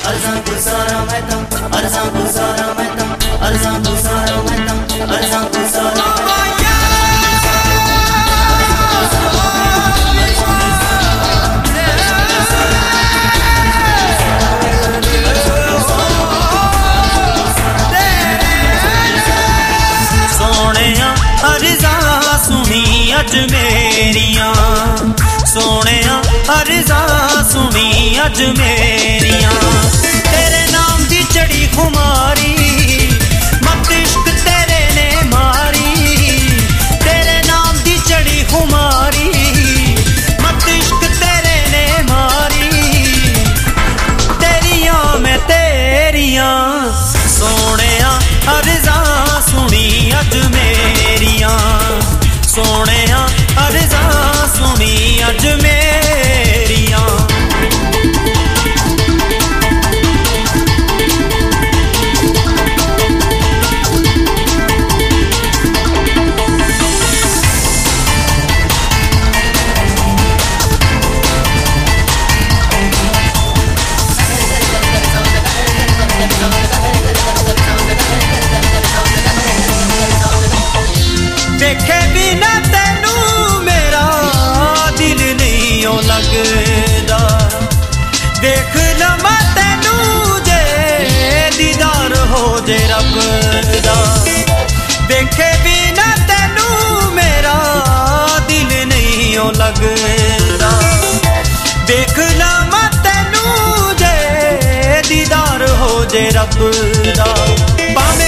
Arzan kusara metam, arzan kusara metam, arzan kusara metam, arzan kusara metam. Sonia अर्ज़ां सुनी अज मेरियां, सोनिया अर्ज़ां सुनी अज मेरियां। तेरे नाम दी चढ़ी खुमारी मत इश्क तेरे ने मारी, तेरे नाम दी चढ़ी खुमारी मत इश्क तेरे ने मारी। तेरियां मैं तेरियां सोनिया अर्ज़ां सुनी अज मेरियां, सोनिया अर्ज़ां सुनी अज मेरियां। देखे बिना तेनू मेरा दिल नहीं ओ लगदा, देख लमा तेनू जे दीदार हो जे रब दा। देखे बिना तेनू मेरा दिल नहीं ओ लगदा, देख लमा तेनू जे दीदार हो जे रब दा।